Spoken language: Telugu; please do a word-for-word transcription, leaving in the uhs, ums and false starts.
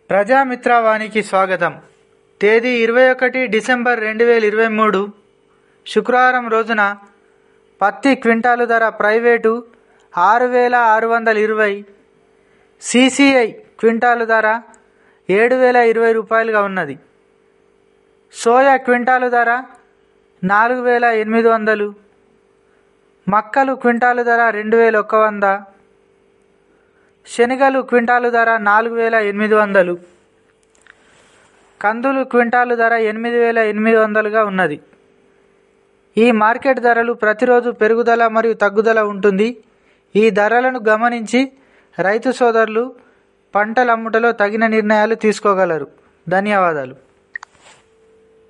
ప్రజామిత్రవానికి స్వాగతం. తేదీ ఇరవై ఒకటి డిసెంబర్ రెండు వేల ఇరవై మూడు శుక్రవారం రోజున పత్తి క్వింటాలు ధర ప్రైవేటు ఆరు వేల ఆరు వందల ఇరవై, సిసిఐ క్వింటాలు ధర ఏడు వేల ఇరవై రూపాయలుగా ఉన్నది. సోయా క్వింటాలు ధర నాలుగు వేల ఎనిమిది వందలు, మక్కలు క్వింటాలు ధర రెండు వేల ఒక వంద, శనగలు క్వింటాలు ధర నాలుగు వేల ఎనిమిది వందలు, కందులు క్వింటాలు ధర ఎనిమిది వేల ఎనిమిది వందలుగా ఉన్నది. ఈ మార్కెట్ ధరలు ప్రతిరోజు పెరుగుదల మరియు తగ్గుదల ఉంటుంది. ఈ ధరలను గమనించి రైతు సోదరులు పంటల అమ్ముటలో తగిన నిర్ణయాలు తీసుకోగలరు. ధన్యవాదాలు.